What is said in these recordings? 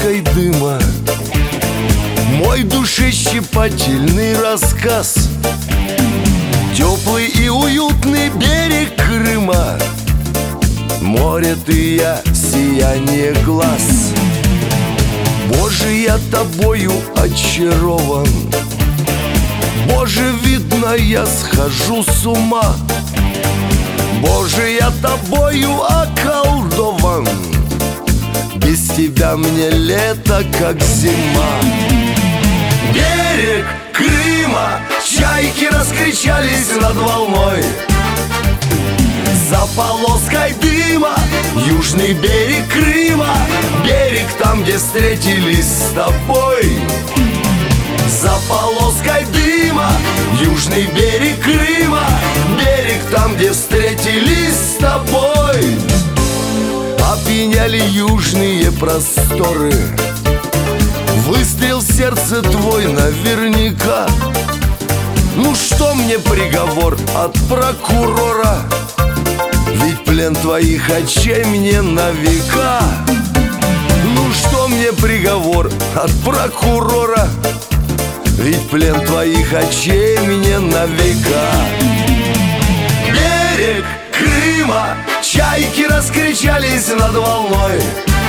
полоской дыма мой душещипательный рассказ. Теплый и уютный берег Крыма, море ты, я, сияние глаз. Боже, я тобою очарован, Боже, видно, я схожу с ума. Боже, я тобою околдован, без тебя мне лето, как зима. Берег Крыма, чайки раскричались над волной. За полоской дыма южный берег Крыма, берег там, где встретились с тобой. За полоской дыма южный берег Крыма, берег там, где встретились с тобой. Опьяняли южные просторы, выстрел в сердце твой наверняка. Ну что мне приговор от прокурора, ведь плен твоих очей мне на века. Ну что мне приговор от прокурора, ведь плен твоих очей мне на века. Берег Крыма, чайки раскричались над волной.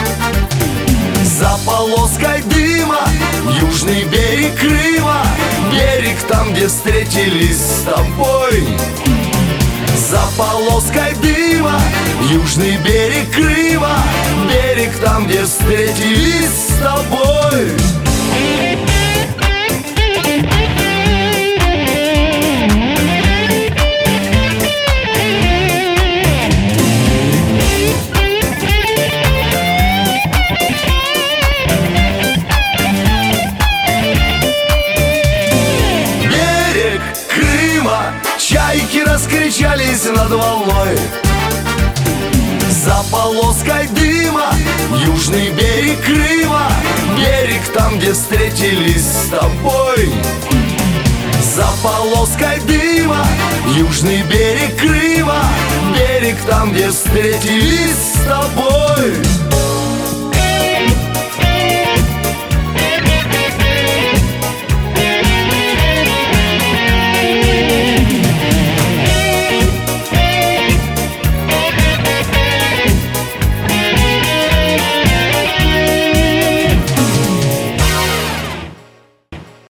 За полоской дыма южный берег Крыма, берег там, где встретились с тобой. За полоской дыма южный берег Крыма, берег там, где встретились с тобой. Чайки раскричались над волной. За полоской дыма южный берег Крыма, берег там, где встретились с тобой. За полоской дыма южный берег Крыма, берег там, где встретились с тобой.